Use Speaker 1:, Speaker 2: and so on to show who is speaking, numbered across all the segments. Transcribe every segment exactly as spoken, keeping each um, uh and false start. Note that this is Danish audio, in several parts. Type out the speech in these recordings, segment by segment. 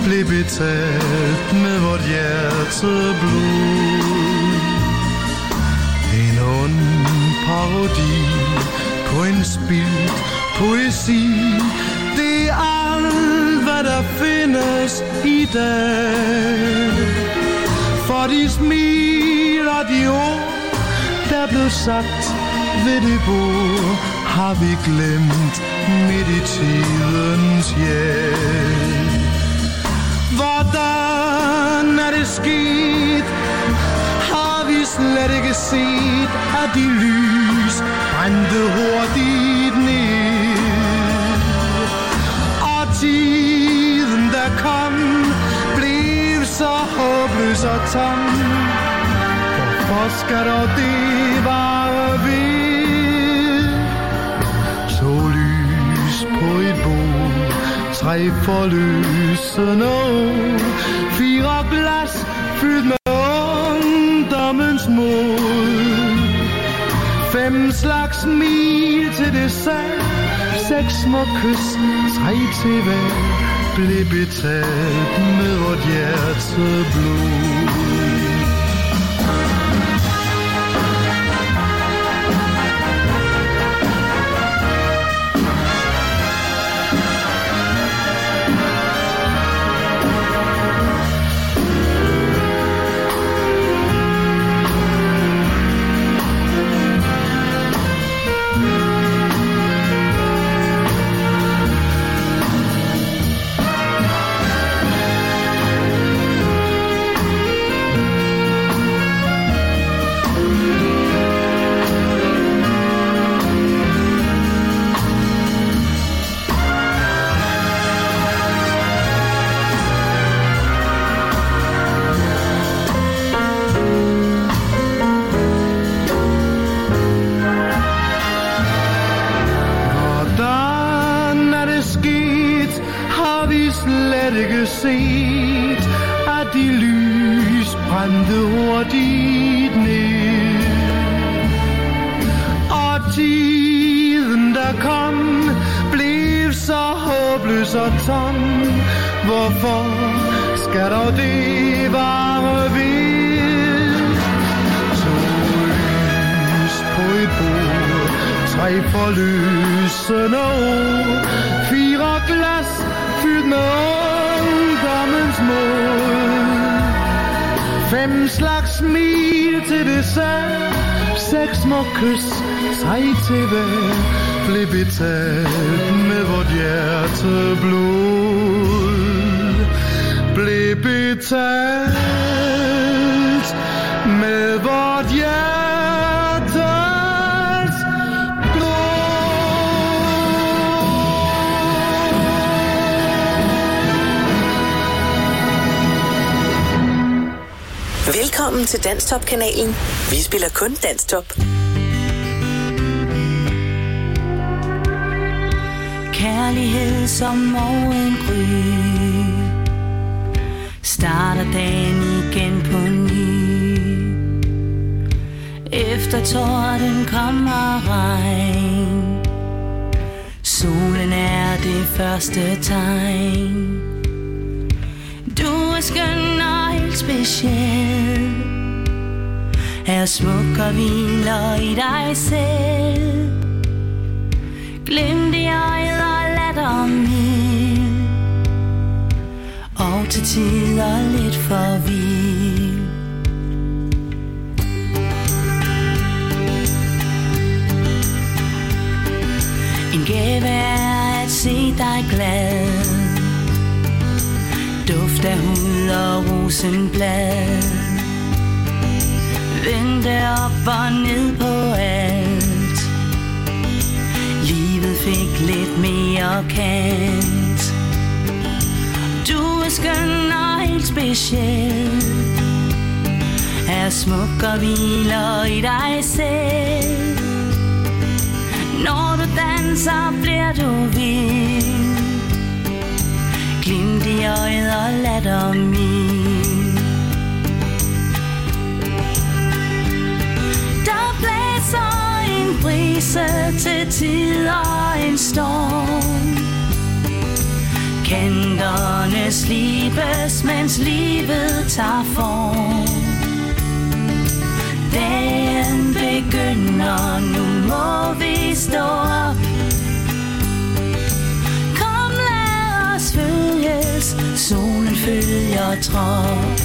Speaker 1: blev betalt med vort hjerteblod. En ond parodi på en spildt poesi. Det er alt, hvad der findes i dag. For de smil og de ord, der blev sagt ved det bord, har vi glemt midt i tidens hjælp. Hvordan er det sket? Har vi slet ikke set, at de lys brændte hurtigt ned. Og tiden, der kom, blev så håbløs og tom. Hvorfor skal dog det vare ved? Så lys på et bord, tre forløsende år, fire glas fyldt med ungdommens mod. Fem slags smil til dessert, seks små kys, tre til hver, blev betalt med vort hjerteblod. Set, at de lys brændte hurtigt ned. Og tiden, der kom, blev så håbløs og tom. Hvorfor skal dog det vare ved? Så lys på et bord, tre forløsende år, fire glas fyldt med ungdommens mod. Fem slags smil til dessert, seks små kys, tre til hver, blev betalt med vort hjerteblod. Blev betalt med vort hjerteblod.
Speaker 2: Velkommen til Danstop-kanalen. Vi spiller kun Danstop.
Speaker 3: Kærlighed som morgengry, starter dagen igen på ny. Efter torden kommer regn, solen er det første tegn. Du er skøn og helt speciel, er smuk og hviler i dig selv. Glimt i øjet og latter mild, og til tider lidt for vild. En gave er at se dig glad, duft af hud og rosenblad. Vente op og ned på alt, livet fik lidt mere kant. Du er skøn og helt speciel, er smuk og hviler i dig selv. Når du danser bliver du vild, glimt i øjet og latter mild. Der blæser en brise til tider en storm, kanterne skal slibes, mens livet tager form. Dagen begynder, nu må vi stå op. Kom, lad os følges, solen følger trop.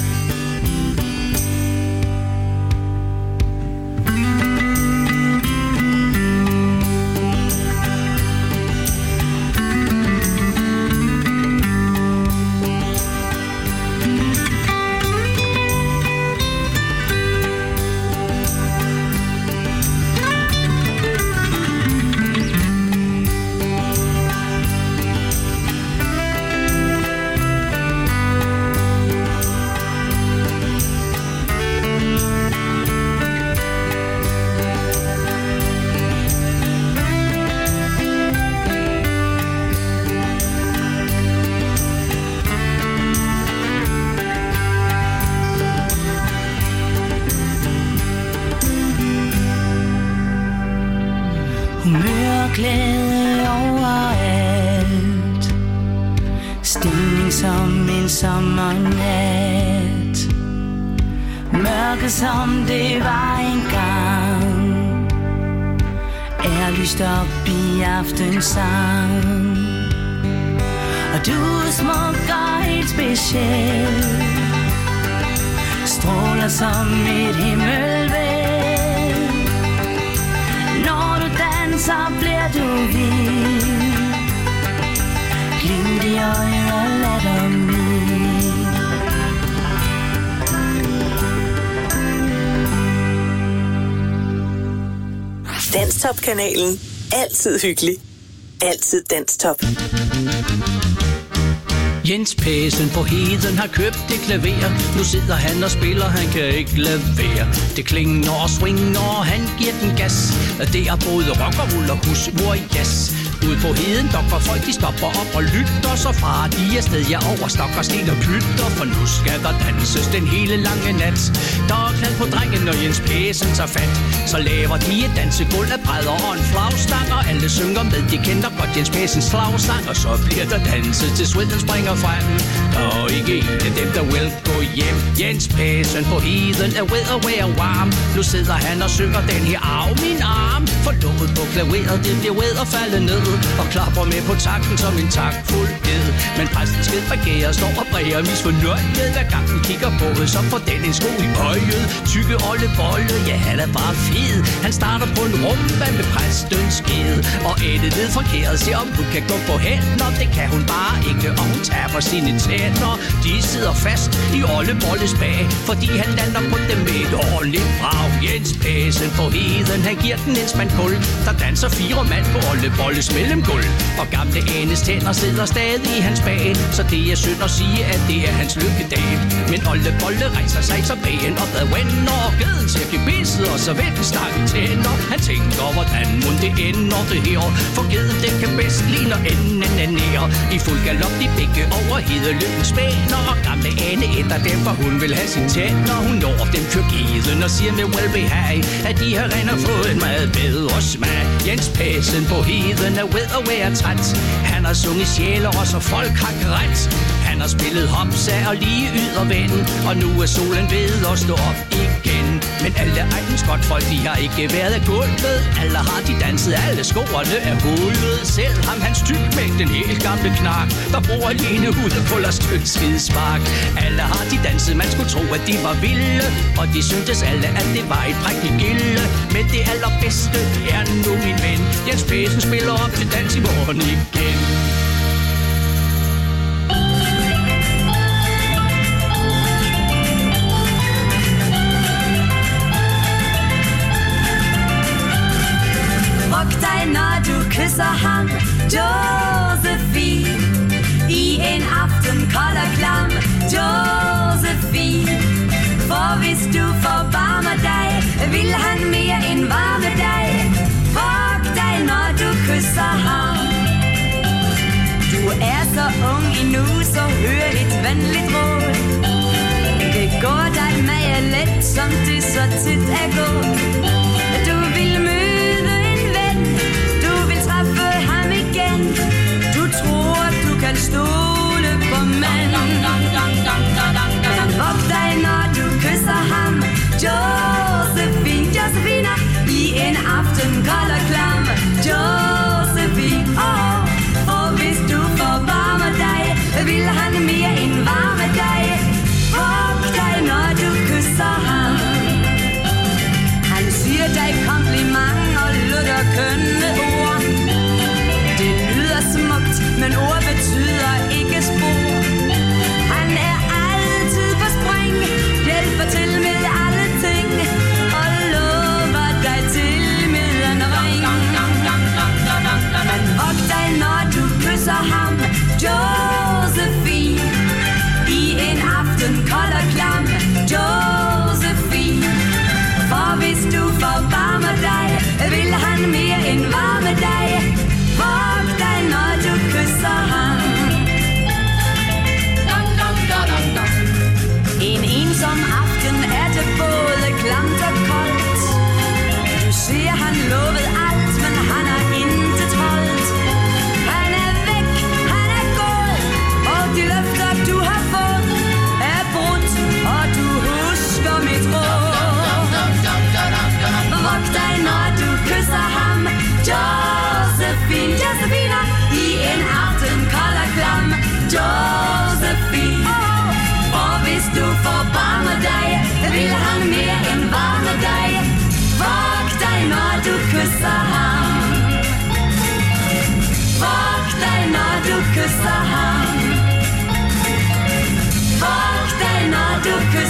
Speaker 3: Glæde overalt. Stemning som en sommernat. Mørke som det var engang. Er lyst op i aftensang. Og du er smuk og helt speciel. Stråler som et himmelvæld. Så bliver du vild. Glimt i øjet og lattermild.
Speaker 2: Danstop-kanalen. Altid hyggelig. Altid Danstop.
Speaker 4: Jens Pæsen på heden har købt det klaver. Nu sidder han og spiller, han kan ikke lade være. Det klinger og swinger, og han giver den gas. Det er både rock og roll og husmor i jazz. Ude på heden dokker folk, de stopper op og lytter. Så fra de er sted, jeg overstokker sten og pytter. For nu skal der danses den hele lange nat. Der er knald på drengen, når Jens Pæsen tager fat. Så laver de et dansegulv af brædder og en flagstang. Og alle synger med, de kender godt Jens Pæsens slagsang. Og så bliver der danset til sveden springer frem. Der er ikke en af dem, der vil gå hjem. Jens Pæsen på heden er ved at være varm. Nu sidder han og synger den her af min arm. For låget på klaveret, det bliver ved at falde ned. Og klapper med på takten som en taktfuld ed. Men præsten skid regerer, står og bræger misfornøjet. Hver gang den kigger på det, så får den en sko i øjet. Tykke Olle Bolle, ja han er bare fed. Han starter på en rumba med præstens skede. Og Ette ved forkert, ser om hun kan gå på hænder. Det kan hun bare ikke, og hun taber sine tænder. De sidder fast i Olle Bolles bag, fordi han lander på dem med et ordentligt brag. Jens Pæsen på heden, han giver den en spand kul. Der danser fire mand på Olle Bolles mellemgulv. Og gamle Anes tænder sidder stadig i hans bag. Så det er synd at sige, at det er hans lykkedag. Men Olle Bolle rejser sig så bagen op ad vender. Og glæden til at blive bidset, og så vil den snakke tænder. Han tænker, hvordan må det ender det her. For geden, den kan bedst lide, når enden er nær. I fuld galop, de begge over hedeløbens spænder. Og gamle Ane ætter dem, for hun vil have sin tænder. Hun når dem kører geden og siger med well-behag, at de har rent og fået en meget bedre smag. Jens Pæsen på heden er ved at være træt. Han har sunget sjæler, og så folk har grædt. Han har spillet hopsa og lige ydervend. Og nu er solen ved at stå op igen. Men alle egens godtfolk, de har ikke været af gulvet. Alle har de danset, alle skoerne er hullet. Selv ham hans tyk med den helt gamle knak, der bor alene ude på Lars Tønskeds spark. Alle har de danset, man skulle tro, at de var vilde. Og de syntes alle, at det var et prægtigt gilde. Men det allerbedste er nu, min ven, Jens Pæsen spiller op til dans i morgen igen.
Speaker 5: Ruk dig, når du kysser ham, Josephine. I en aften kold og klam, Josephine. For hvis du forbarmer dig, vil han mere end varme dig. Ruk dig, når du kysser ham. Du er så ung endnu, så hør et venligt råd. Det går dig med let, som det så tit er gået. Du vil møde en ven, du vil træffe ham igen. Du tror, du kan stole på mand.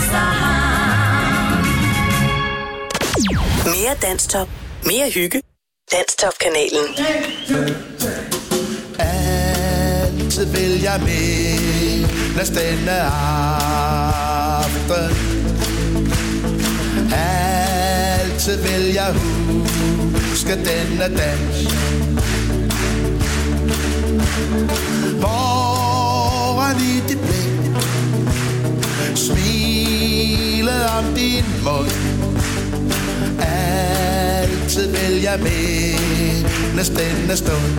Speaker 5: kysser ham.
Speaker 2: Mere Danstop. Mere hygge. Danstop-kanalen.
Speaker 1: Altid vil jeg med næsten aften. Altid vil jeg huske denne dans. Foran i dit blik, smilet om din mund. Altid vil jeg mindes denne stund.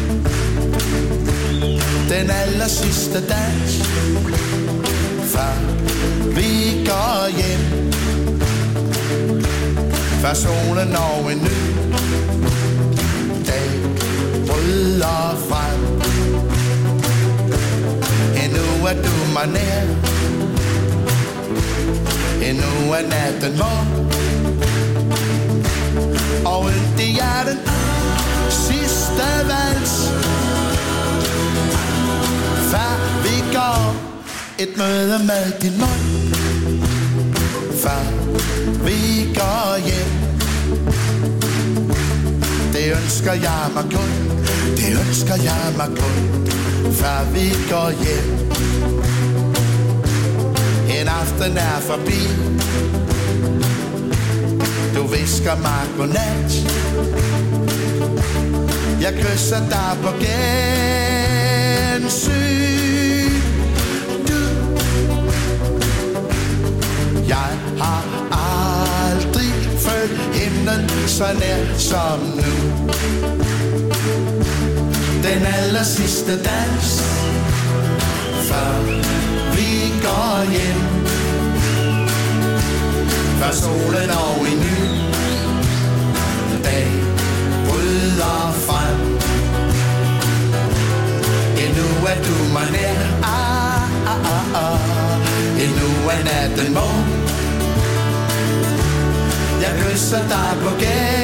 Speaker 1: Den aller sidste dans, før vi går hjem. Før solen når en ny dag bryder frem. Endnu er du mig nær, endnu er natten mørk. Og det er den sidste vals, før vi går et møde med din mund. Før vi går hjem, det ønsker jeg mig kun, det ønsker jeg mig kun. Før vi går hjem, en aften er forbi. Du visker mig godnat, jeg kysser dig på gensyn. Du, jeg har aldrig følt himlen så nær som nu. Den aller sidste dans, før vi går hjem. Før solen og en ny dag bryder frem. Endnu er du mig nær, ah, ah, ah, ah. Endnu er natten morgen. Jeg kysser dig på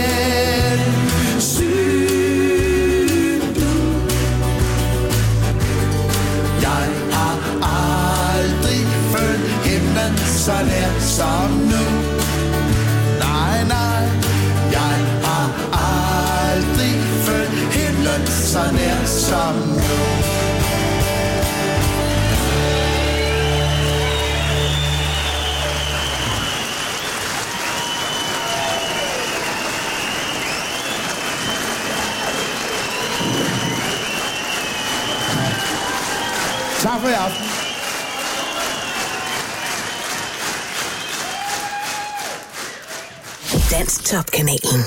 Speaker 1: gensyn. Jeg har aldrig følt himlen så nær som nu. Nej, nej, jeg har aldrig følt himlen så nær som nu. Tak for i aften.
Speaker 2: Danstop-kanalen.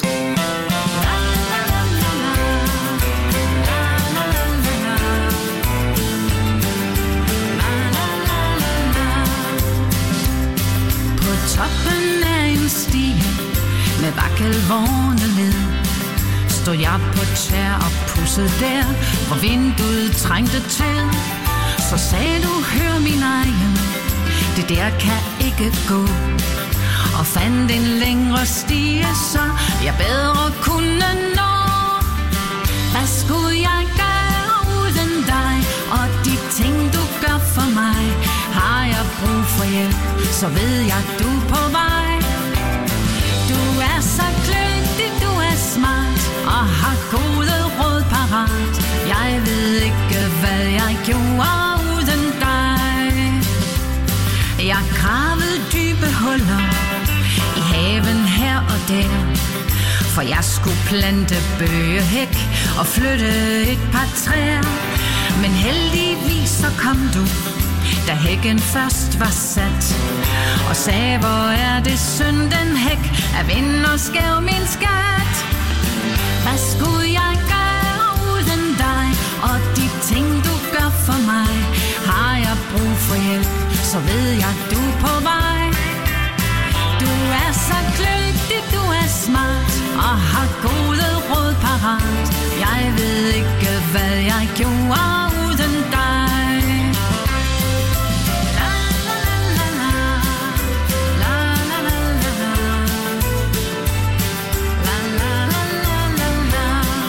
Speaker 3: På toppen af en stige med vakkelvorne led stod jeg på tær og pudsede der, hvor vinduet trængte til. Så sagde du, hør min egen, det der kan ikke gå. Og fandt en længre stige, så jeg bedre kunne nå. Hvad skulle jeg gøre uden dig, og de ting du gør for mig? Har jeg brug for hjælp, så ved jeg du er på vej. Du er så kløgtig, du er smart, og har gode råd parat. Jeg ved ikke, hvad jeg gjorde uden dig. Jeg gravede dybe huller i haven her og der, for jeg skulle plante bøgehæk og flytte et par træer. Men heldigvis så kom du, da hækken først var sat, og sagde, hvor er det synd den hæk er vind og skæv min skat. Hvad skulle jeg gøre uden dig, og de ting du gør for mig? Har jeg brug for hjælp, så ved jeg du er på vej. Du er så kløgtig, du er smart, og har gode råd parat. Jeg ved ikke, hvad jeg gjorde uden dig. La la la la la, la la la la, la la la la la.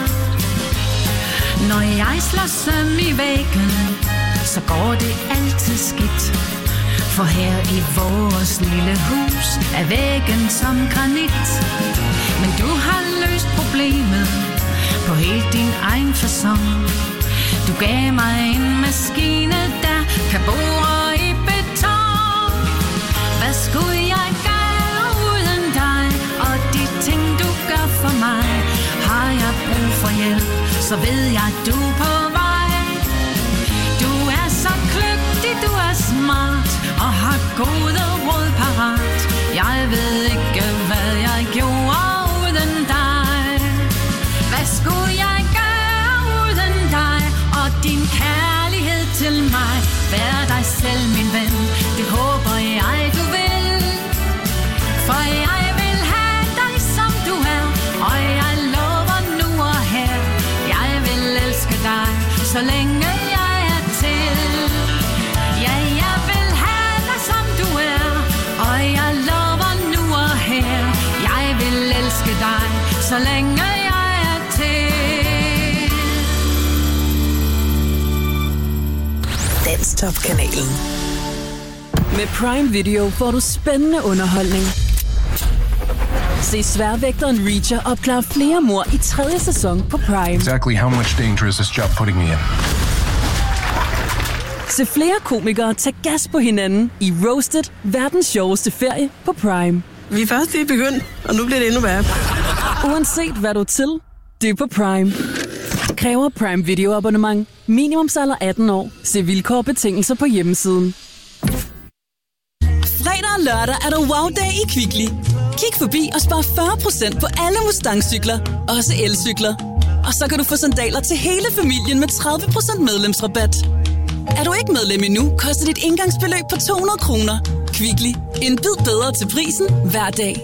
Speaker 3: Når jeg slår søm i væggen, så går det altid skidt. For her i vores lille hus er væggen som granit. Men du har løst problemet på helt din egen facon. Du gav mig en maskine, der kan bore i beton. Hvad skulle jeg gøre uden dig? Og de ting du gør for mig. Har jeg brug for hjælp, så ved jeg du er på vej. Du er så kløgtig, du er smart og har gode råd parat. Jeg ved ikke hvad jeg gjorde uden dig. Hvad skulle jeg gøre uden dig? Og din kærlighed til mig. Vær dig selv min ven, det håber jeg du vil. For jeg vil have dig som du er. Og jeg lover nu og her, jeg vil elske dig, så længe jeg er til. Ja, jeg vil have dig som du er. Og jeg lover nu og her, jeg vil elske dig, så længe jeg er til.
Speaker 2: Danstop-kanalen.
Speaker 6: Med Prime Video får du spændende underholdning. Se sværvægteren Reacher opklare flere mord i tredje sæson på Prime.
Speaker 7: Exactly how much danger is this job putting me in?
Speaker 6: Se flere komikere tage gas på hinanden i Roasted, verdens sjoveste ferie på Prime.
Speaker 8: Vi er først lige begyndt, og nu bliver det endnu værre.
Speaker 6: Uanset hvad du er til, det er på Prime. Kræver Prime Video abonnement. Minimumsalder atten år. Se vilkår og betingelser på hjemmesiden. Fredag og lørdag er der wow-dag i Kvickly. Kig forbi og spar fyrre procent på alle Mustang-cykler, også elcykler. Og så kan du få sandaler til hele familien med tredive procent medlemsrabat. Er du ikke medlem endnu, koster dit indgangsbeløb på to hundrede kroner. Kvickly. En bid bedre til prisen hver dag.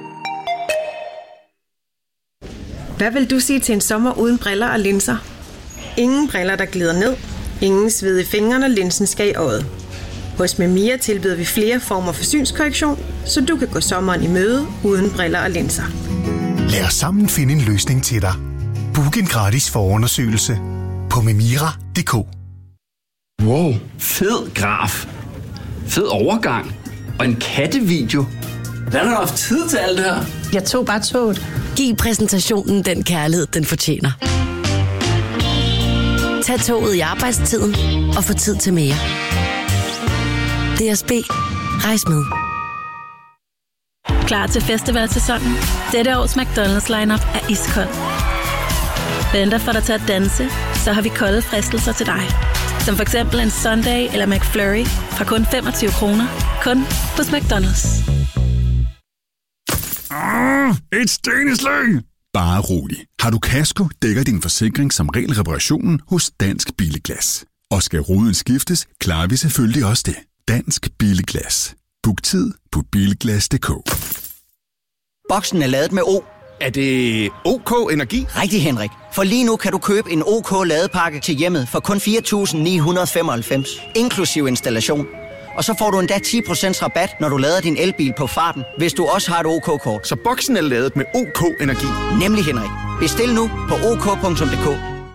Speaker 9: Hvad vil du sige til en sommer uden briller og linser? Ingen briller, der glider ned. Ingen sved i fingrene, når linsen skal i øjet. Hos Memia tilbyder vi flere former for synskorrektion, så du kan gå sommeren i møde uden briller og linser.
Speaker 1: Lad os sammen finde en løsning til dig. Book en gratis forundersøgelse på memira punktum d k.
Speaker 10: Wow, fed graf. Fed overgang. Og en kattevideo. Hvad har du haft tid til alt det her?
Speaker 11: Jeg tog bare toget. Giv præsentationen den kærlighed, den fortjener. Tag toget i arbejdstiden og få tid til mere. D S B. Rejs med.
Speaker 12: Klar til festivalsæsonen? Dette års McDonald's lineup er iskold. Venter for dig til at danse, så har vi kolde fristelser til dig. Som for eksempel en Sunday eller McFlurry fra kun femogtyve kroner. Kun hos McDonald's.
Speaker 13: Ah, et steneslag! Bare rolig. Har du kasko, dækker din forsikring som regel reparationen hos Dansk Billeglas. Og skal ruden skiftes, klarer vi selvfølgelig også det. Dansk Billeglas. Book tid på bilglas punktum d k.
Speaker 14: Boksen er ladet med O.
Speaker 15: Er det OK Energi?
Speaker 14: Rigtig, Henrik. For lige nu kan du købe en OK ladepakke til hjemmet for kun fire tusind ni hundrede og femoghalvfems, inklusiv installation. Og så får du endda ti procent rabat, når du lader din elbil på farten, hvis du også har et OK-kort.
Speaker 15: Så boksen er ladet med OK Energi?
Speaker 14: Nemlig, Henrik. Bestil nu på ok punktum d k.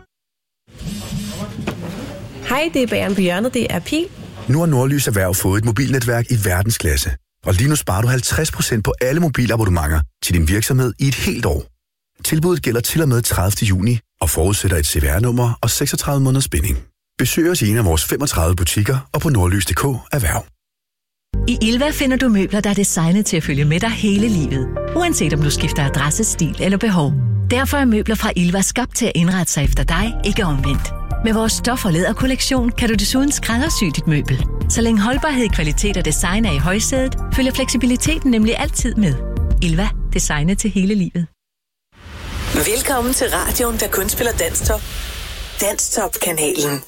Speaker 16: Hej, det er Bageren på hjørnet. Det er Pil.
Speaker 17: Nu har Nordlys Erhverv fået et mobilnetværk i verdensklasse. Og lige nu sparer du halvtreds procent på alle mobilabonnementer til din virksomhed i et helt år. Tilbuddet gælder til og med tredivte juni og forudsætter et C V R-nummer og seksogtredive måneders spænding. Besøg os i en af vores femogtredive butikker og på nordlys punktum d k erhverv.
Speaker 18: I Ilva finder du møbler, der er designet til at følge med dig hele livet. Uanset om du skifter adresse, stil eller behov. Derfor er møbler fra Ilva skabt til at indrette sig efter dig, ikke omvendt. Med vores stof- og læderkollektion kan du desuden skræddersy dit møbel. Så længe holdbarhed, kvalitet og design er i højsædet, følger fleksibiliteten nemlig altid med. Ilva. Designet til hele livet.
Speaker 2: Velkommen til radioen, der kun spiller Danstop. Danstop-kanalen.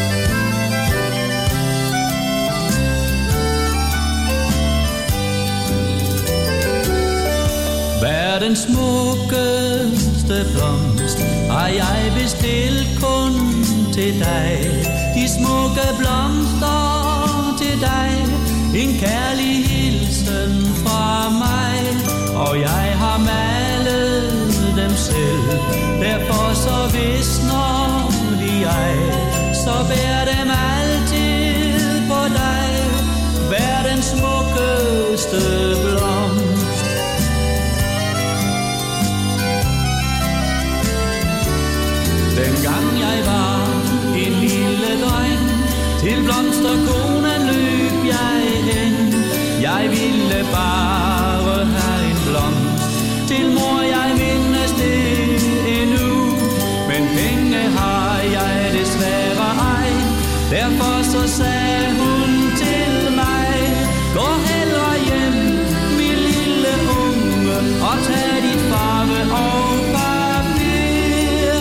Speaker 4: Verdens smukkeste blomst har jeg bestilt kun til dig. De smukke blomster til dig, en kærlig hilsen fra mig. Og jeg har malet dem selv, derfor så visner de ej. Så bær dem altid på dig. Hver ville bare have en blomst til mor, jeg mindes det endnu. Men penge har jeg desværre ej, derfor så sagde hun til mig: gå hellere hjem, min lille unge, og tag dit farve og papir.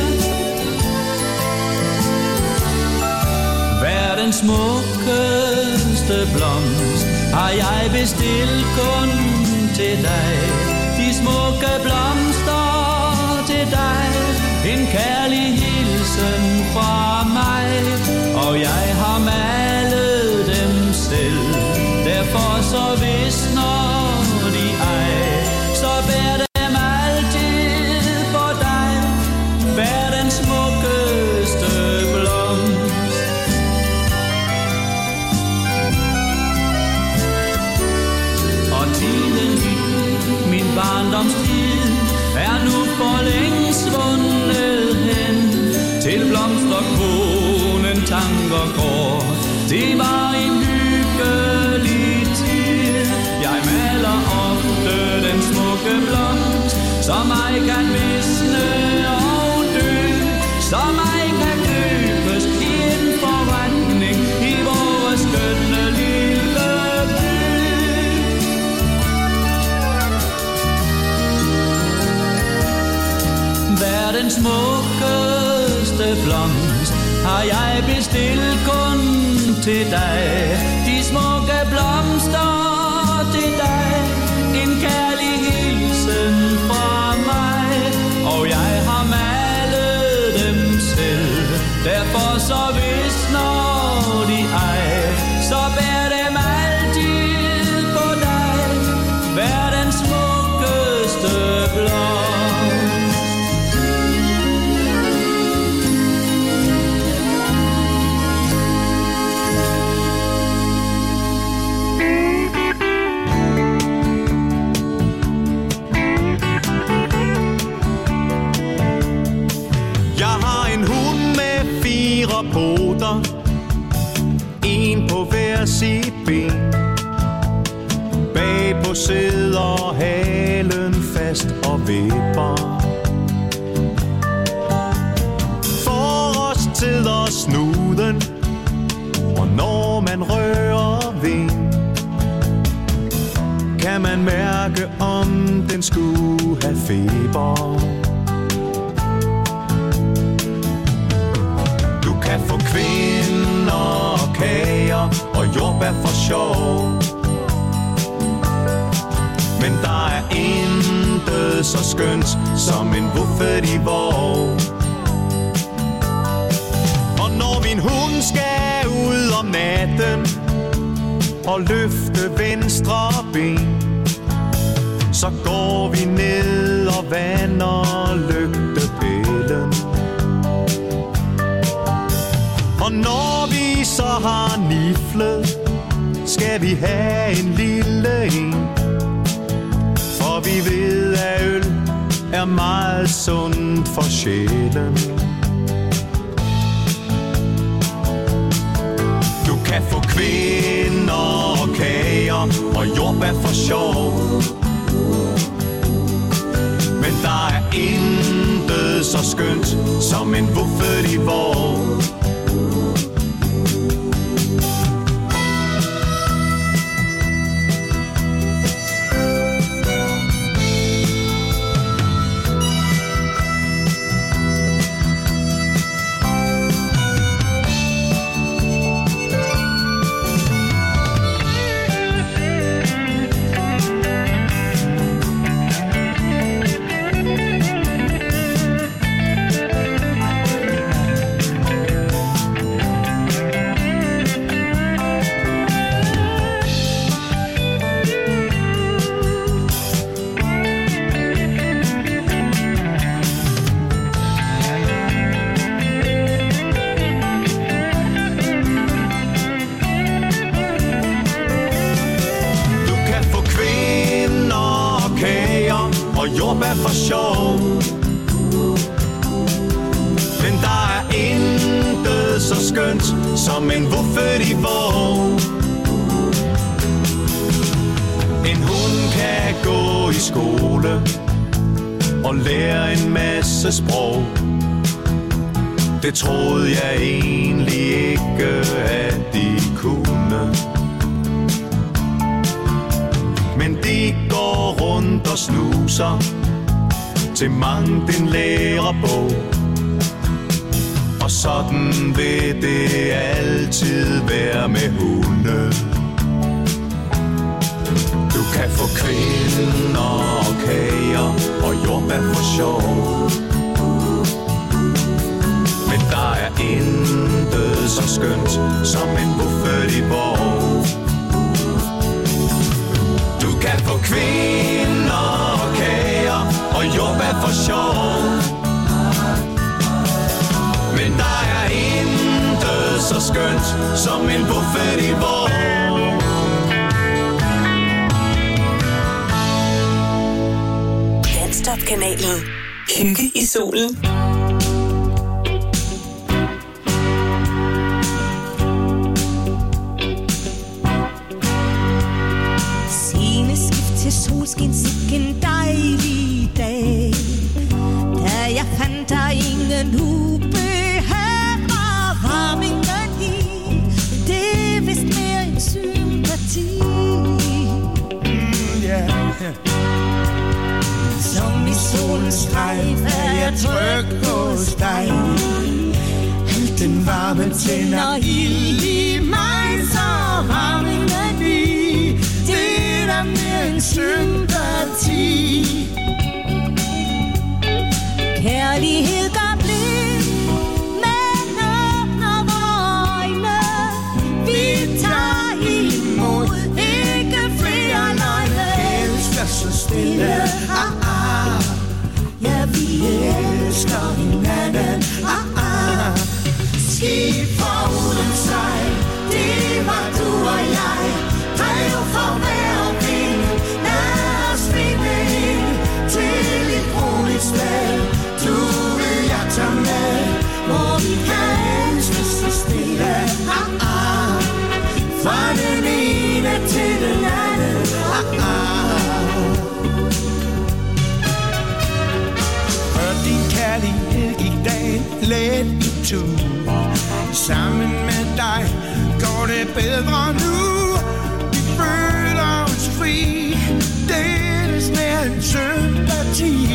Speaker 4: Verdens smukkeste blomst har jeg bestilt kun til dig. De smukke blomster til dig, en kærlig hilsen fra mig. Og jeg har malet dem selv, derfor så visner de ej. Så bær dem altid på dig, vær den smukkeste blomst. Og tiden min, min barndomstid, er nu for længe svundet hen. Til blomsterkronen tanker går, det var en hyggelig tid. Jeg maler ofte den smukke blomst, som ej kan visne og dø, som ej kan købes i en forretning i vores skønne lille by. Verdens smukkeste blomst har jeg bestilt kun til dig. De smukke blomster til dig, en kærlig hilsen fra mig. Og jeg har malet dem selv, derfor så visner de ej. Så bær dem altid på dig, vær den smukkeste blomst.
Speaker 19: Poter, en på hver sit ben. Bagpå sidder halen fast og vipper. Forrest sidder snuden, og når man rører ved, kan man mærke, om den skulle have feber. Kan få kvinder og kager og jordbær for sjov. Men der er intet så skønt som en buffet i vogn. Og når min hund skal ud om natten og løfte venstre ben, så går vi ned og vander lygtepælen. Og når vi så har niflet, skal vi have en lille en. For vi ved, at øl er meget sundt for sjælen. Du kan få kvinder og kager og jordbær for sjov. Men der er intet så skønt som en buffet i vogn. Jordbær for sjov. Men der er intet så skønt som en buffet i vogn. En gå i skole og lære en masse sprog. Det troede jeg egentlig ikke, at de kunne. Men de går rundt og snuser til mangt en lærebog. Og sådan vil det altid være med hunde. Du kan få kvinder og kager og jordbær for sjov. Men der er intet så skønt som en buffet i Borg. Du kan få kvinder og kager og jordbær for sjov. Men der er intet så skønt som en buffet i Borg.
Speaker 2: Danstop-kanalen. Hygge i solen.
Speaker 20: Sceneskift til solskin, sikken dejlig dag. Da jeg fandt der ingen ubehag og varmingen i. Det er vist mere en sympati. Mm, yeah. Som i solens strejf er jeg tryg hos dig. Alt den varme tænder ild i mig, så varmingen i. Det er der mere en sympati. Kærlighed gør blind, men åbner vore øjne. Vi tager imod, ikke flere løgne. Elsker så stille, ah ah. Ja, vi elsker hinanden, ah ah. Skib foruden sig, det var du og jeg. Drev for hver vind, lad os finde ind til et roligt sted. Du vil jeg tage med, hvor vi kan elske så stille, ah ah. Fra den ene til den anden, ah ah. For din kærlighed gik dagen let i tur. Sammen med dig går det bedre nu. Vi føler os fri, det er mere en sympati.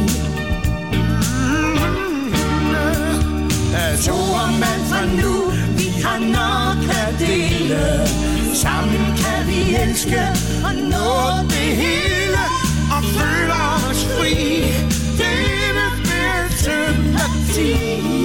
Speaker 20: To og mand fra nu, vi har nok at dele. Sammen kan vi elske og nå det hele. Og føle os fri, det er mere sympati.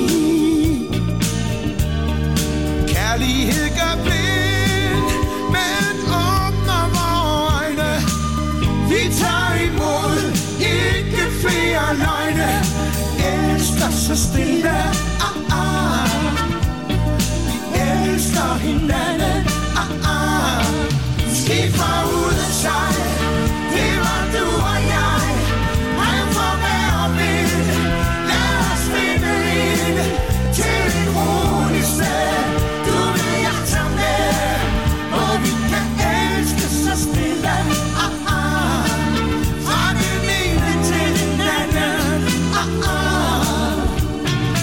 Speaker 20: Kærlighed gør blind, men åbner vore øjne. Vi tager imod, ikke flere løgne. Elsker så stille, ah ah. Vi elsker hinanden, ah ah. Skib fra uden sig, det var du og jeg. Rev for hver vind, lad os finde ind til et roligt sted. Du vil jeg tage med, hvor vi kan elske så stille, ah ah. Fra den ene til den anden, ah ah.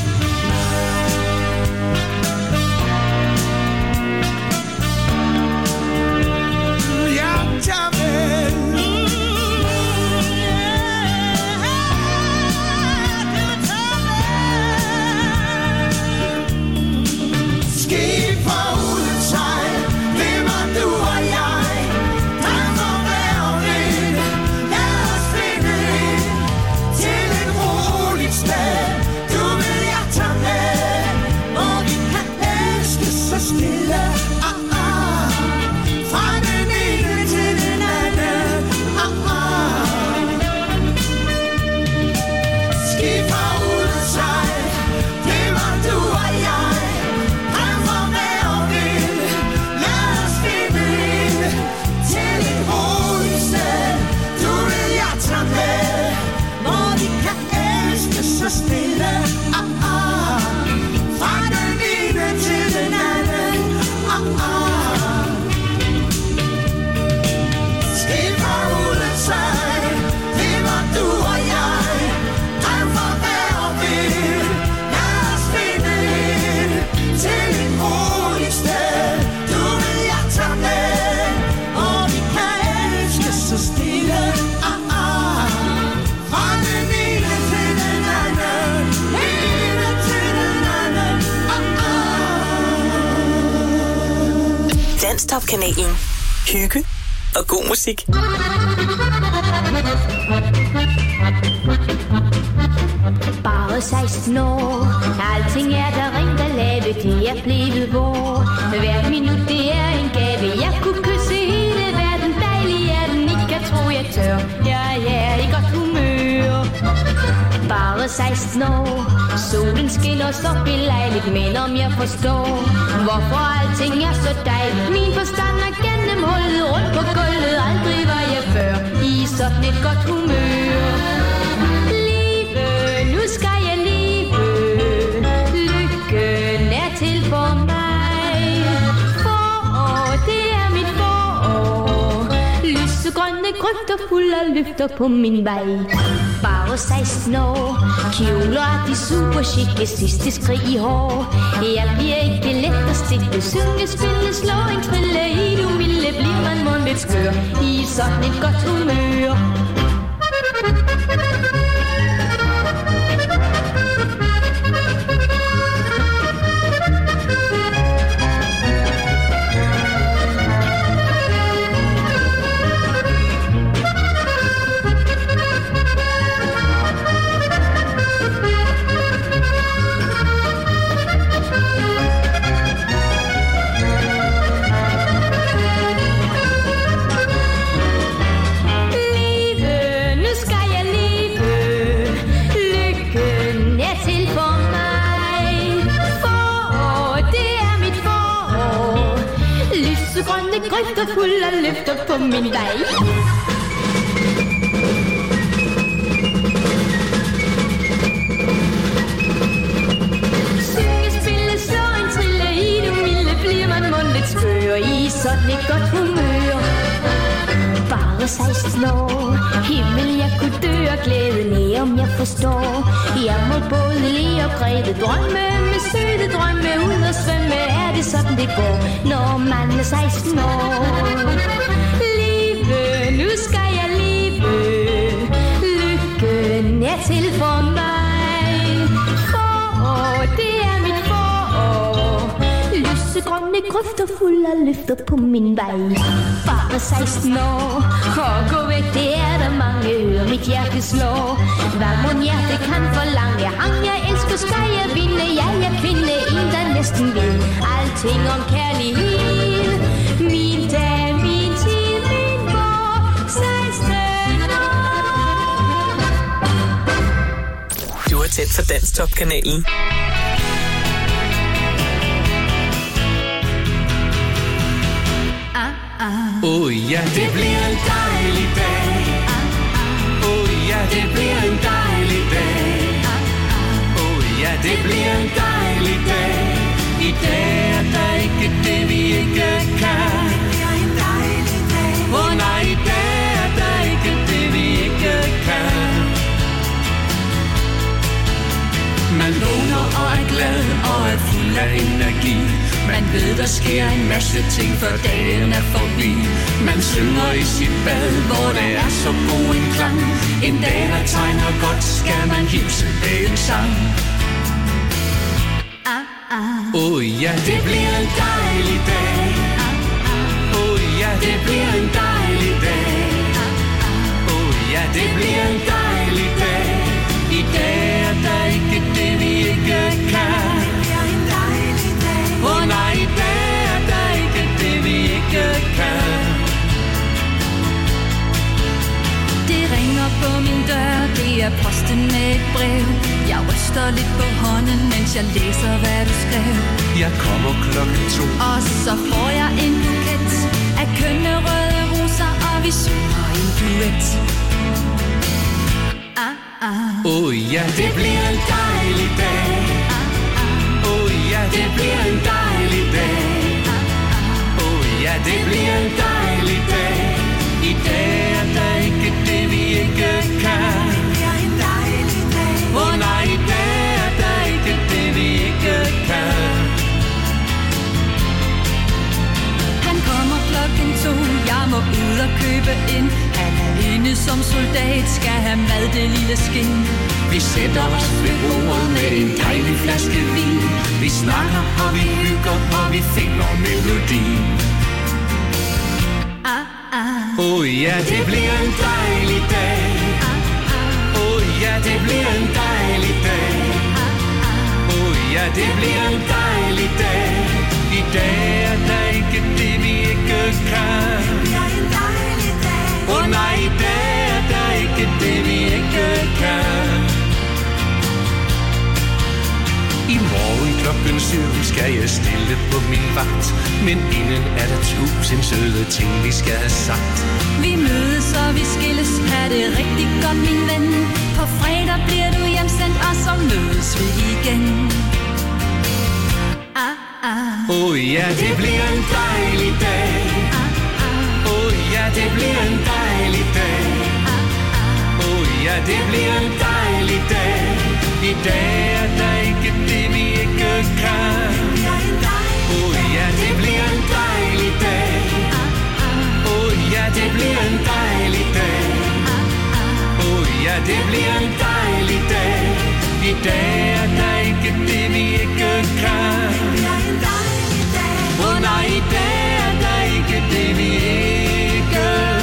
Speaker 2: Danstop-kanalen. Hygge og god musik.
Speaker 20: Bare seksten år, alting er der rent at lave, det er blevet vor. Hvert minut det er en gave, jeg kunne kysse hele verden, dejlig er den, ikke jeg tror jeg tør. Jeg er i godt humør. Bare seksten år, solen skinner så belejligt, men om jeg forstår, hvorfor alting er så dejligt. Min forstand er gennemhullet rundt på gulvet, aldrig var jeg før i sådan et godt humør. Live, nu skal jeg leve, lykken er til for mig. Forår, det er mit forår, lysegrønne grøfter fuld af løfter på min vej. Bare seksten år, kjoler er de super chique, sidste skrig i hår. Jeg bliver ikke let at stikke, synge, spille, slå en trille. I du milde bliver man mund lidt skør, i sådan et godt humør. Grøfter fuld af løfter på min vej. Synge, spille, slå en trille. I du milde bliver man mund lidt skør, i sådan et godt humør. Bare seksten år, himmel jeg kunne dø og glæde ned, om jeg forstår. Jeg må både le og græde, drømme med søde drømme, ud og svømme, er det sådan det går, når man er seksten år. Live, nu skal jeg leve, lykken er til for mig. Forår, det er mit forår, lysegrønne grøfter fuld af løfter på min vej. Bare seksten år, og gå væk, det er der mange ører, mit hjerte slår. Hvad mon hjerte kan forlange, ham jeg elsker, skal jeg vinde. Ja, jeg kvinde, en der næsten ved alting om kærlighed. Min dag, min tid, min vor, seksten år.
Speaker 2: Du er tæt for Danstop-kanalen.
Speaker 4: Åh oh, ja, det bliver en dejlig dag. Åh oh, ja, det bliver en dejlig dag. Åh oh, ja, det bliver en dejlig dag. I dag er der ikke det, vi ikke kan. Åh oh, nej, i dag er der ikke det, vi ikke kan. Man vågner og er glad og er fuld af energi. Man ved, der sker en masse ting, før dagen er forbi. Man synger i sit bad, hvor det er så god en klang. En dag, der tegner godt, skal man himse med en sang. Åh oh, ja, det bliver en dejlig dag. Åh oh, ja, det bliver en dejlig dag. Åh oh, ja, det bliver en dejlig dag. I dag er der ikke det, vi ikke kan. Åh oh, nej, i dag er der ikke det, vi ikke kan.
Speaker 3: Det ringer på min dør, det er posten med et brev. Jeg ryster lidt på hånden, mens jeg læser, hvad du skrev.
Speaker 19: Jeg kommer klokken to.
Speaker 3: Og så får jeg en buket af kønne røde roser, og vi synger en duet. Ah, ah.
Speaker 4: Åh oh, ja, det bliver en dejlig dag. Åh oh, ja, det bliver en dejlig dag. Åh oh, ja, det bliver en dejlig dag. I dag er der ikke det, vi ikke kan. Åh oh, nej, i dag er der ikke det, vi ikke kan.
Speaker 3: Han kommer klokken to, jeg må ud og købe ind. Han er inde som soldat, skal have mad, det lille skin.
Speaker 4: Vi sætter os ved bordet med en dejlig flaske vin. Vi snakker og vi hygger og vi finder melodien. Åh oh, ja, det bliver en dejlig dag. Åh oh, ja, det bliver en dejlig dag. Åh oh, ja, det bliver en dejlig dag. I dag er der ikke det, vi ikke kan. Åh oh, nej, i dag er der ikke det, vi ikke kan. I morgen klokken syv skal jeg stille på min vagt. Men inden er der tusind søde ting, vi skal have sagt.
Speaker 3: Vi mødes og vi skilles, er det rigtig godt, min ven. På fredag bliver du hjemsendt, og så mødes vi igen. Ah, ah.
Speaker 4: Åh oh, ja, det bliver en dejlig dag. Åh oh, ja, det bliver en dejlig dag. Åh oh, ja, det bliver en dejlig dag. I dag er der ikke det, vi ikke kan. Åh oh, ja, det bliver en dejlig dag. Åh oh, ja, det bliver en dejlig dag. Åh oh, ja, det bliver en dejlig dag. I dag er der ikke det, vi ikke kan. Åh oh, nej, i dag er der ikke det, vi ikke kan.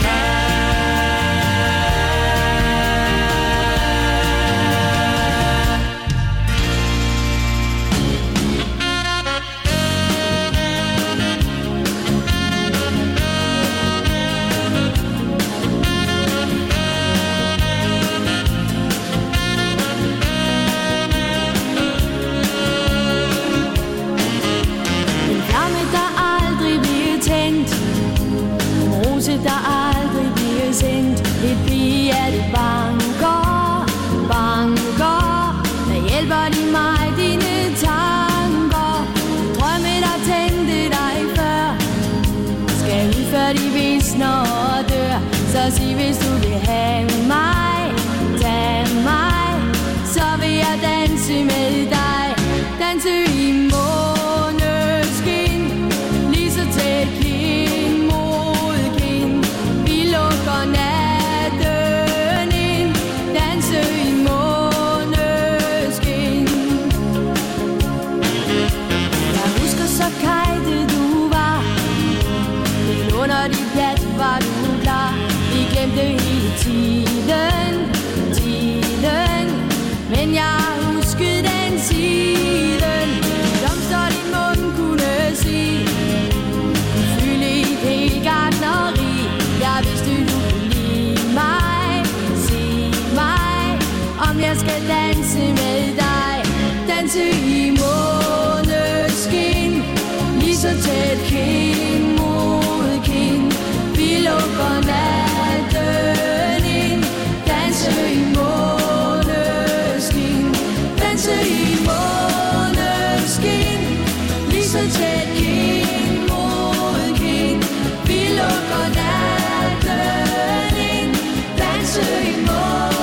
Speaker 20: Der aldrig bliver sendt et pige, at det banker, banker. Der hjælper de mig, dine tanker. Drømme, der tændte dig før, skal ud før de visner og dør. Så sig, hvis du vil have mig, tag mig, så vil jeg danse med dig. Danse i måneskin, lige så tæt kind mod kind. Vi lukker natten ind, danse i måneskin. Jeg husker så kajte du var, helt under dit pjat var du klar. Vi glemte hele tiden, tiden, men jeg huskede den tiden. Blomster din mund kunne sige, kunne fylde et helt gartneri. Jeg vidste du kunne lide mig, sig mig, om jeg skal danse med dig. Danse i måneskin, lige så tæt kind mod kind. Vi lukker natten ind, danse i måneskin, danse i måneskin, lige så tæt kind mod kind. Vi lukker natten ind, danse i måneskin.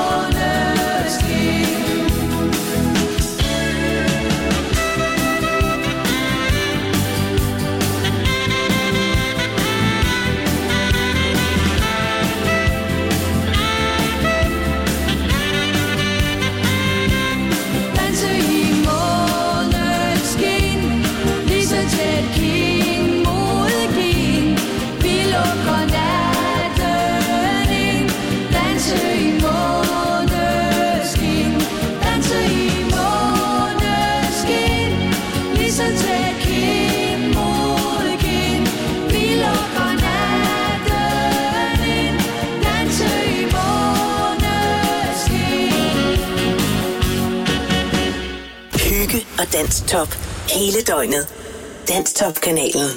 Speaker 20: Danse i måneskin, lige så tæt kind mod kind. Vi lukker natten ind, danse i måneskin, danse i måneskin, lige så tæt kind mod kind. Vi lukker natten ind, danse i måneskin.
Speaker 2: Hygge og Danstop hele døgnet. Danstop-kanalen.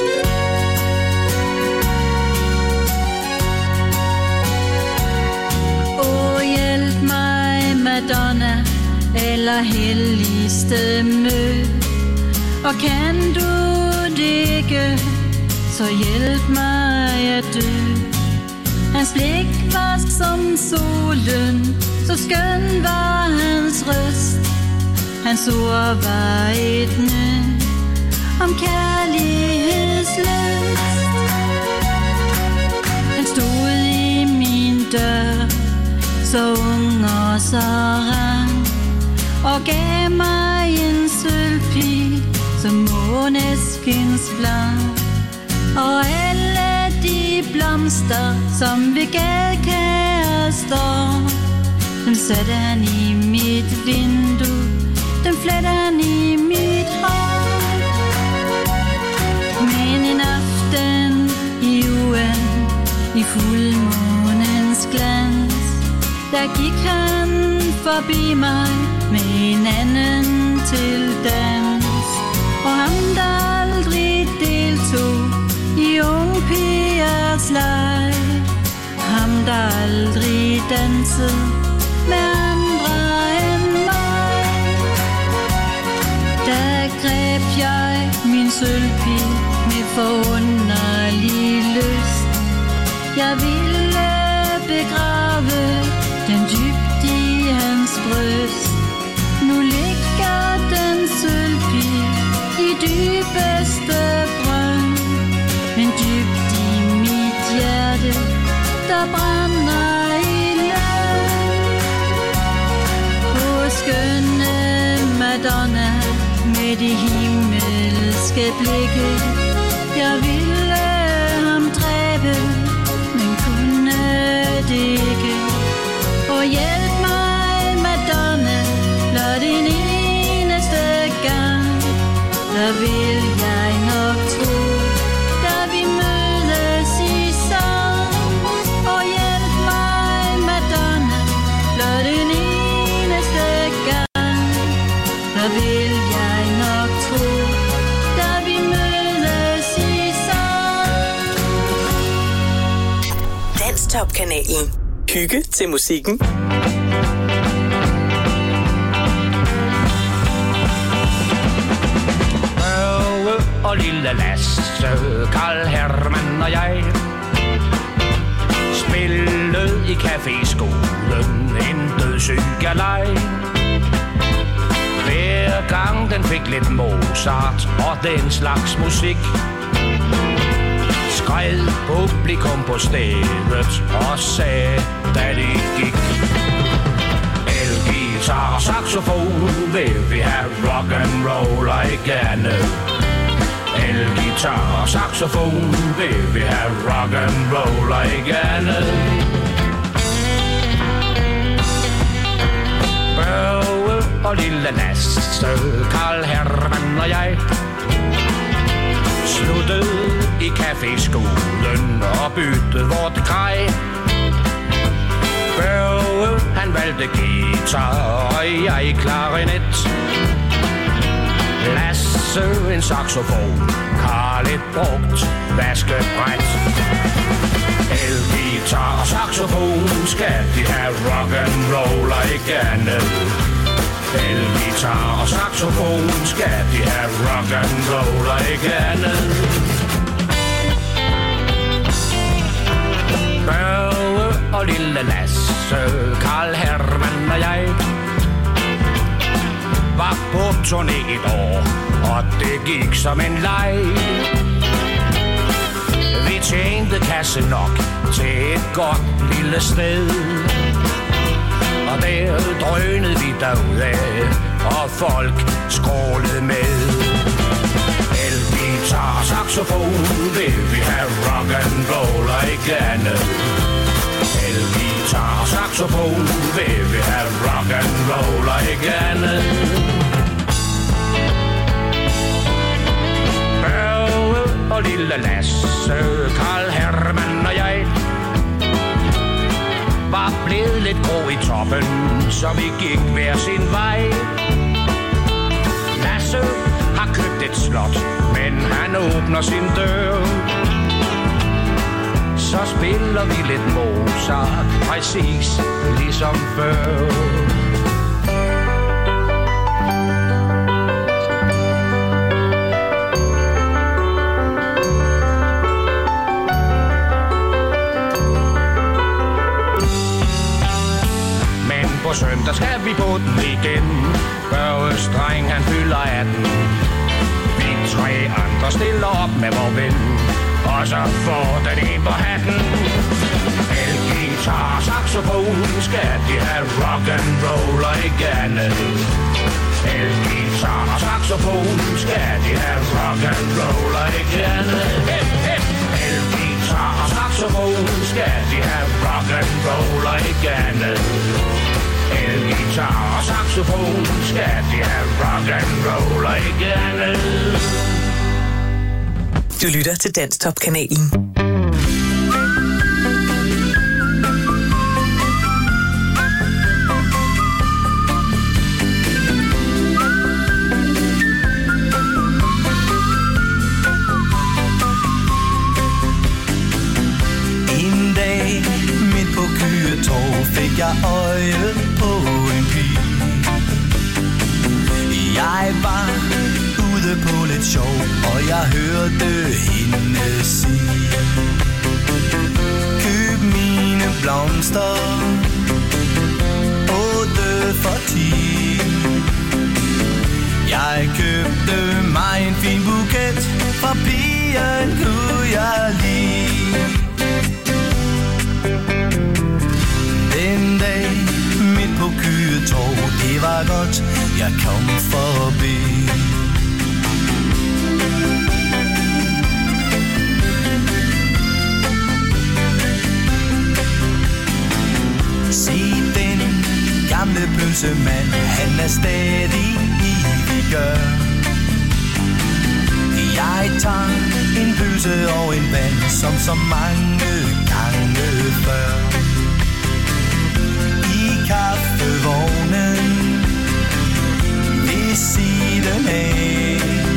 Speaker 3: Åh, hjælp mig, Madonna, eller helligste mø. Og kan du det ikke, så hjælp mig at dø. Hans blik var som solen, så skøn var hans røst. Hans ord var et nød om kærlighedsløst. Han stod i min dør, så ung og så rang, og gav mig en sølvpil som måneskins blank. Og alle de blå blomster, som ved gadekærester. Dem satte han i mit vindue, dem flettede han i mit hår. Men en aften i ugen, i fuldmånens glans, der gik han forbi mig med en anden til dans. Og ham, der aldrig deltog i unge pigers leg, ham, der aldrig dansede med andre end mig. Der greb jeg min sølvpil med forunderlig lyst. Jeg ville begrave den dybt i hans bryst. Nu ligger den sølvpil i dybeste brønd, men dybt i mit hjerte, der brænder i løn. På skønne Madonna med de himmelske blikke, jeg ville ham dræbe, men kunne det ikke. Og hjælp mig, Madonna, blot en eneste gang, der vil jeg nok tro, da vi mødes i sang. Og hjælp mig, Madonna, blot en eneste gang, der vil jeg nok tro, da vi mødes i sang.
Speaker 2: Danstop-kanalen. Hygge til musikken.
Speaker 4: Børge og lille Lasse, Karl Hermann og jeg spillede i caféskolen en dødssyg galej. Hver gang den fik lidt Mozart og den slags musik, skred publikum på stedet og sagde, da de gik: elgitar og saxofon, vil vi have rock and roll igen. Elgitar og saxofon, vil vi have rock and roll igen. Børge og lille Lasse, Karl Hermann og jeg sluttede i caféskolen og byttede vort grej. Børge, han valgte guitar, og jeg klarinet. Lasse en saxofon, Karl et brugt vaskebræt. Elgitar og saxofon, skal de have rock and roll igen. Elgitar og saxofon, skal de have rock and roll igen. Børge og lille Lasse, Karl Hermann og jeg var på turné et år, og det gik som en leg. Vi tjente kasse nok til et godt lille sted, og der drønede vi derudad, og folk skrålede med. Elgitar og saxofon, vil vi have rock and roll igen. Elgitar og saxofon, vil vi have rock and roll igen. Børge og lille Lasse, Karl Hermann og jeg var blevet lidt grå i toppen, så vi gik hver sin vej. Lasse har købt et slot, men han åbner sin dør. Så spiller vi lidt Mozart, præcis ligesom før. På søndag skal vi på den igen. Børges dreng, han fylder atten. Vi tre andre stiller op med vor ven, og så får den en på hatten. Elgitar og saxofon, skal de have rock and roll igen. Elgitar og saxofon, skal de have rock and roll igen. Elgitar og saxofon,
Speaker 21: saxofon skal de have rock and roll og ikke andet. Elgitar og saxofon skal de have rock and roll og ikke andet.
Speaker 2: Du lytter til Danstop-kanalen.
Speaker 19: Fik jeg øje på en pige. Jeg var ude på lidt sjov, og jeg hørte hende sige: køb mine blomster, otte for ti. Jeg købte mig en fin buket, for pigen kunne jeg lide. Den dag midt på Køgetorv, det var godt, jeg kom forbi. Se den gamle pølsemand, han er stadig evig gør. Jeg tager en pølse og en vand, som så mange gange før. Kaffevognen ved siden af,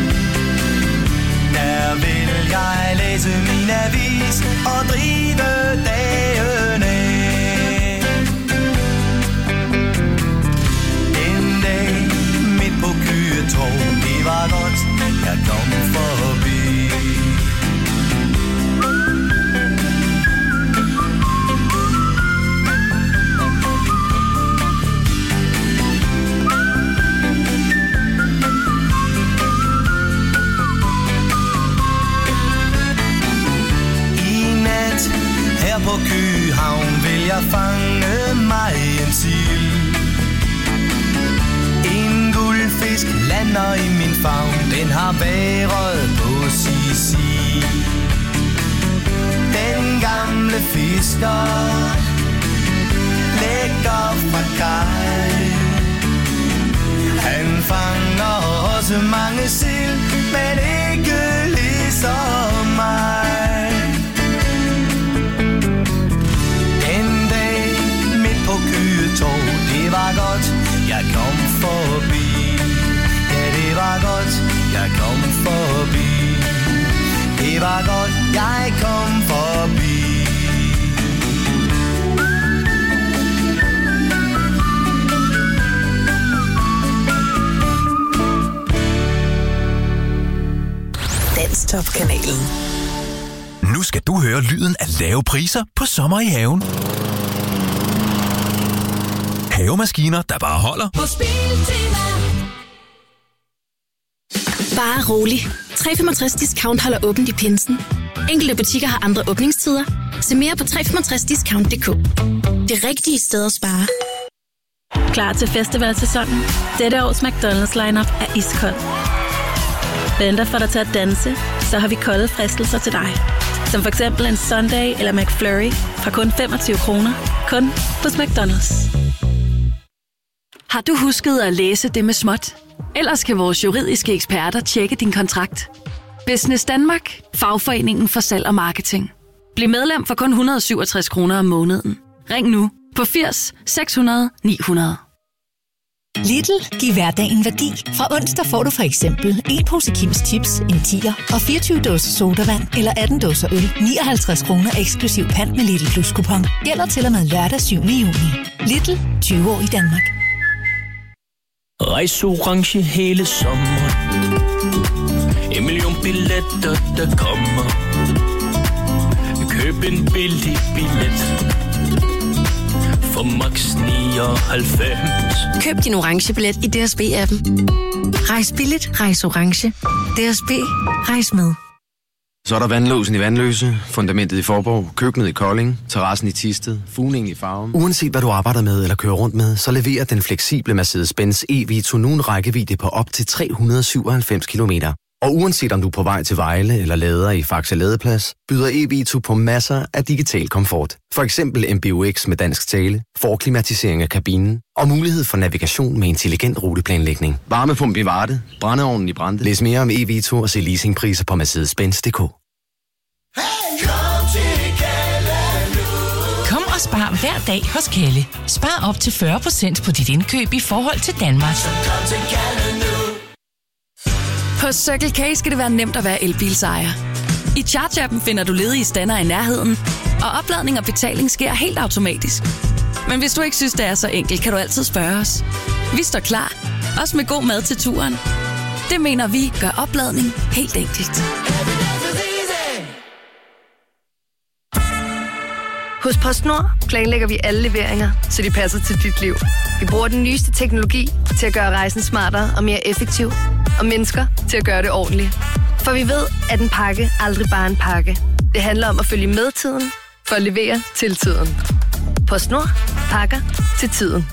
Speaker 19: der vil jeg læse min avis og drive dagen af. Den dag midt på Køgetorv, det var godt, jeg kom forbi. På Køgehavn vil jeg fange mig en sild. En guldfisk lander i min favn, den har været på Sisi. Den gamle fisker lægger fra kaj. Han fanger også mange sild, men ikke ligesom mig. Køgetorv, det var godt, jeg kom forbi. Ja, det var godt, jeg kom forbi. Det var godt, jeg kom forbi.
Speaker 2: Danstop-kanalen.
Speaker 22: Nu skal du høre lyden af lave priser på sommer i haven. Havemaskiner, der bare holder.
Speaker 23: Bare rolig. tre komma femogtres Discount holder åbent i pinsen. Enkelte butikker har andre åbningstider. Se mere på tre komma femogtres discount punktum d k. Det rigtige sted at spare.
Speaker 12: Klar til festivalsæsonen? Dette års McDonald's lineup er iskold. Venter for dig til at danse, så har vi kolde fristelser til dig. Som for eksempel en Sunday eller McFlurry fra kun femogtyve kroner. Kun hos McDonald's.
Speaker 11: Har du husket at læse det med småt? Ellers kan vores juridiske eksperter tjekke din kontrakt. Business Danmark, fagforeningen for salg og marketing. Bliv medlem for kun et hundrede og syvogtres kroner om måneden. Ring nu på firs seks hundrede ni hundrede.
Speaker 18: Lidl giver hverdagen værdi. Fra onsdag får du for eksempel en pose Kims Chips, en tier og fireogtyve dåser sodavand eller atten dåser øl. nioghalvtreds kroner eksklusiv pant med Lidl Plus kupon. Gælder til og med lørdag syvende juni. Lidl, tyve år i Danmark.
Speaker 24: Rejs orange hele sommeren. En million billetter, der kommer. Køb en billig billet for max nioghalvfems.
Speaker 11: Køb din orange billet i D S B-appen. Rejs billigt, rejs orange. D S B, rejs med.
Speaker 25: Så er der vandlåsen i Vandløse, fundamentet i Forborg, køkkenet i Kolding, terrassen i Thisted, fugningen i Farum. Uanset hvad du arbejder med eller kører rundt med, så leverer den fleksible Mercedes-Benz E V to nu en rækkevidde på op til tre hundrede og syvoghalvfems kilometer. Og uanset om du er på vej til Vejle eller lader i Faxe Ladeplads, byder e v to på masser af digital komfort. For eksempel M B U X med dansk tale, forklimatisering af kabinen og mulighed for navigation med intelligent ruteplanlægning. Varmepumpe i Varde, brændeovnen i Brande. Læs mere om e v to og se leasingpriser på Mercedes Benz punktum d k.
Speaker 5: Kom og spar hver dag hos Kalle. Spar op til fyrre procent på dit indkøb i forhold til Danmark.
Speaker 11: Hos Circle K skal det være nemt at være elbilsejer. I Charge-appen finder du ledige stander i nærheden, og opladning og betaling sker helt automatisk. Men hvis du ikke synes, det er så enkelt, kan du altid spørge os. Vi står klar, også med god mad til turen. Det mener vi gør opladning helt enkelt.
Speaker 6: Hos PostNord planlægger vi alle leveringer, så de passer til dit liv. Vi bruger den nyeste teknologi til at gøre rejsen smartere og mere effektiv, og mennesker til at gøre det ordentligt. For vi ved, at en pakke aldrig bare er en pakke. Det handler om at følge med tiden, for at levere til tiden. PostNord. Pakker til tiden.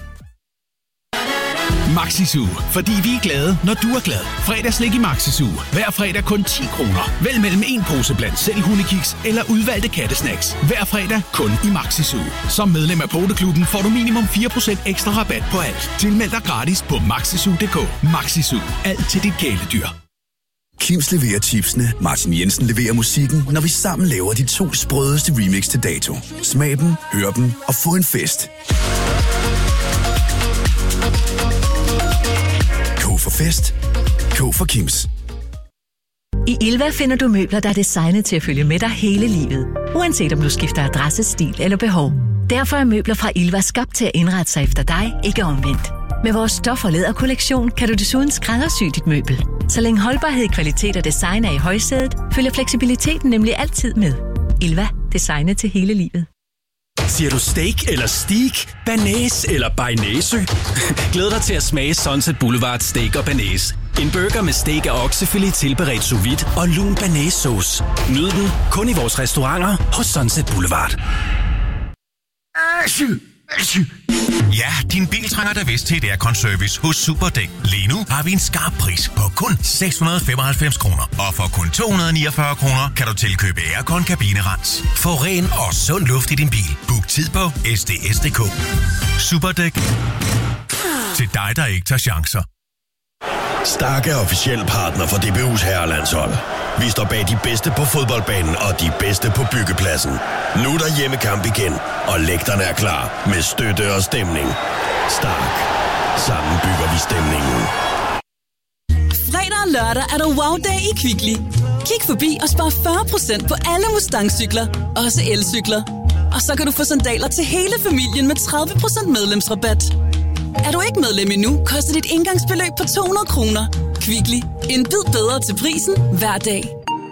Speaker 7: Maxisu, fordi vi er glade, når du er glad. Fredagslik i Maxisu. Hver fredag kun ti kroner. Vælg mellem en pose blandt selv hundekiks eller udvalgte kattesnacks. Hver fredag kun i Maxisu. Som medlem af Poteklubben får du minimum fire procent ekstra rabat på alt. Tilmeld dig gratis på maxisu punktum d k. Maxisu. Alt til dit kæledyr.
Speaker 17: Kims leverer chipsene, Martin Jensen leverer musikken, når vi sammen laver de to sprødeste remix til dato. Smag dem, hør dem og få en fest. K for fest. K for Kims.
Speaker 18: I Ilva finder du møbler, der er designet til at følge med dig hele livet. Uanset om du skifter adresse, stil eller behov. Derfor er møbler fra Ilva skabt til at indrette sig efter dig, ikke omvendt. Med vores stof- og læderkollektion kan du desuden skræddersy dit møbel. Så længe holdbarhed, kvalitet og design er i højsædet, følger fleksibiliteten nemlig altid med. Ilva. Designet til hele livet.
Speaker 8: Siger du steak eller steak, banæs eller bearnaisesø? Glæd dig til at smage Sunset Boulevard Steak og Banæs. En burger med steak og oksefilet tilberedt sous vide og lun banæssauce. Nyd den kun i vores restauranter hos Sunset Boulevard.
Speaker 22: Ja, din bil trænger da vist til et aircon-service hos Superdæk. Lige nu har vi en skarp pris på kun seks hundrede og femoghalvfems kroner. Og for kun to hundrede og niogfyrre kroner kan du tilkøbe aircon kabinerens. Få ren og sund luft i din bil. Book tid på s d s punktum d k. Superdæk. Til dig, der ikke tager chancer.
Speaker 9: Stark er officiel partner for D B U's herrelandshold. Vi står bag de bedste på fodboldbanen og de bedste på byggepladsen. Nu er der hjemmekamp igen, og lægterne er klar med støtte og stemning. Stark. Sammen bygger vi stemningen.
Speaker 26: Fredag og lørdag er der wow-dag i Kvickly. Kig forbi og spar fyrre procent på alle Mustang-cykler, også elcykler. Og så kan du få sandaler til hele familien med tredive procent medlemsrabat. Er du ikke medlem endnu, koster dit indgangsbeløb på to hundrede kroner. Kvickly. En bid bedre til prisen hver dag.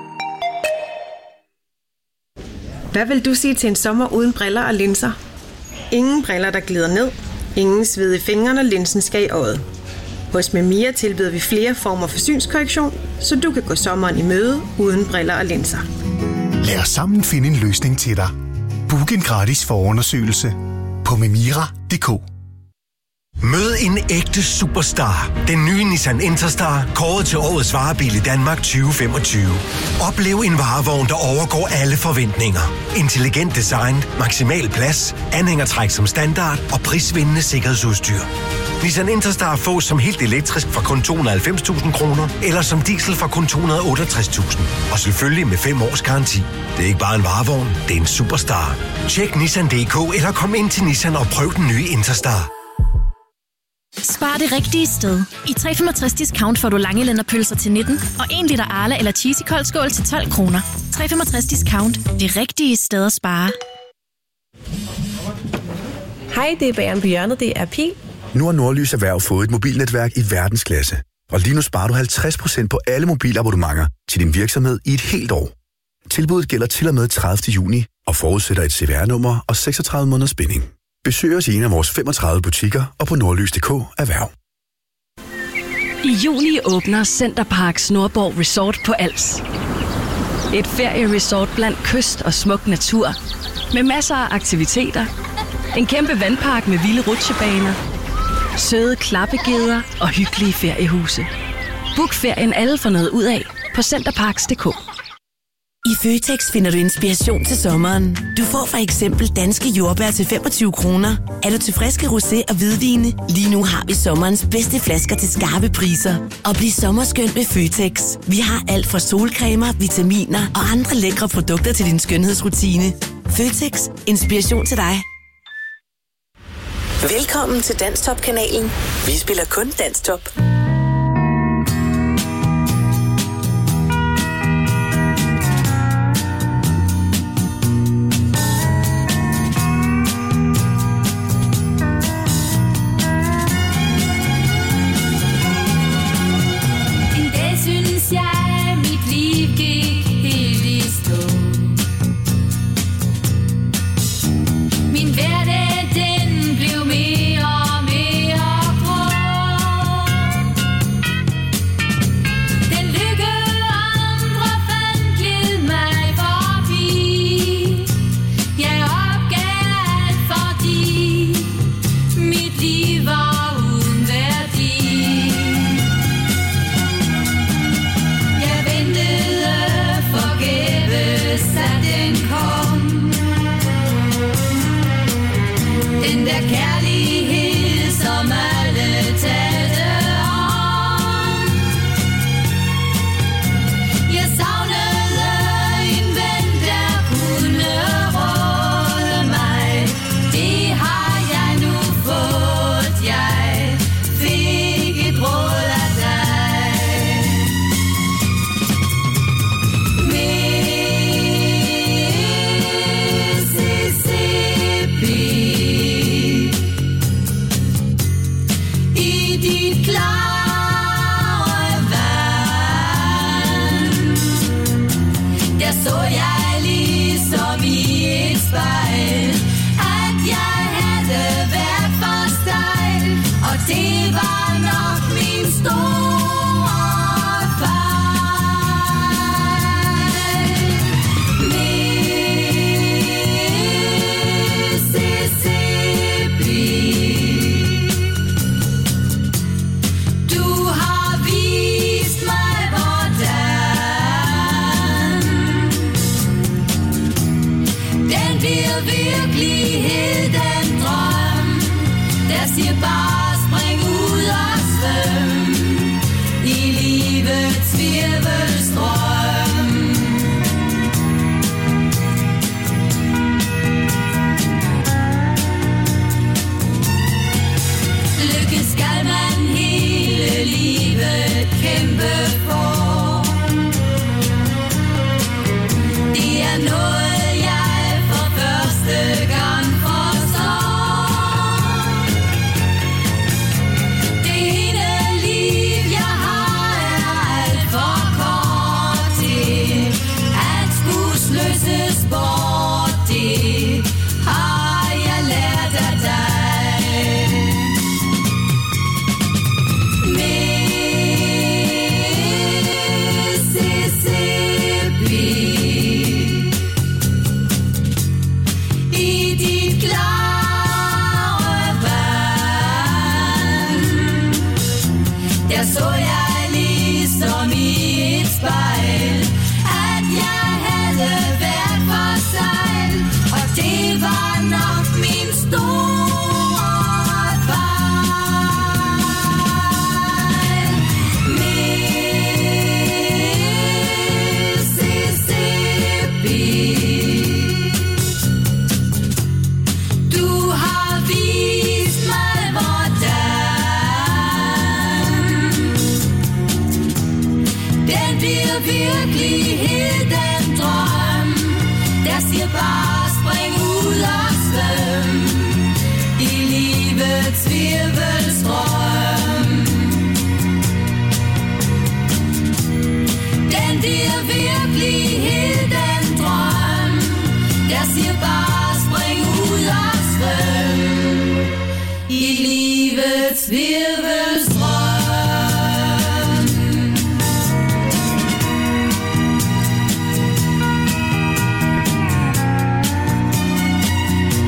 Speaker 16: Hvad vil du sige til en sommer uden briller og linser? Ingen briller, der glider ned. Ingen sved i fingrene, og linsen skal i øjet. Hos Memia tilbyder vi flere former for synskorrektion, så du kan gå sommeren i møde uden briller og linser.
Speaker 1: Lad os sammen finde en løsning til dig. Book en gratis forundersøgelse på memira punktum d k.
Speaker 27: Mød en ægte superstar. Den nye Nissan Interstar, kåret til årets varebil i Danmark tyve femogtyve. Oplev en varevogn, der overgår alle forventninger. Intelligent design, maksimal plads, anhængertræk som standard og prisvindende sikkerhedsudstyr. Nissan Interstar fås som helt elektrisk fra kun to hundrede og halvfems tusind kroner, eller som diesel fra kun to hundrede og otteogtres tusind. Og selvfølgelig med fem års garanti. Det er ikke bare en varevogn, det er en superstar. Tjek Nissan punktum d k eller kom ind til Nissan og prøv den nye Interstar.
Speaker 23: Spar det rigtige sted. I tre komma femogtres discount får du Langelænderpølser til nitten og en liter Arla eller Cheesy koldskål til tolv kroner. tre komma femogtres discount. Det rigtige sted at spare.
Speaker 16: Hej, det er Bageren på hjørnet. Det er Pil.
Speaker 17: Nu har Nordlys Erhverv fået et mobilnetværk i verdensklasse. Og lige nu sparer du halvtreds procent på alle mobilabonnementer til din virksomhed i et helt år. Tilbuddet gælder til og med tredivte juni og forudsætter et C V R-nummer og seksogtredive måneders binding. Besøg os i en af vores femogtredive butikker og på nordlys punktum d k erhverv.
Speaker 11: I juli åbner Centerparks Nordborg Resort på Als. Et ferieresort blandt kyst og smuk natur. Med masser af aktiviteter. En kæmpe vandpark med vilde rutsjebaner. Søde klappegeder og hyggelige feriehuse. Book ferien alle for noget ud af på Centerparks punktum d k.
Speaker 3: I Føtex finder du inspiration til sommeren. Du får for eksempel danske jordbær til femogtyve kroner. Er du til friske rosé og hvidvine? Lige nu har vi sommerens bedste flasker til skarpe priser. Og bliv sommerskøn med Føtex. Vi har alt fra solcremer, vitaminer og andre lækre produkter til din skønhedsrutine. Føtex. Inspiration til dig.
Speaker 2: Velkommen til Danstop-kanalen. Vi spiller kun Danstop.
Speaker 4: I livets virvels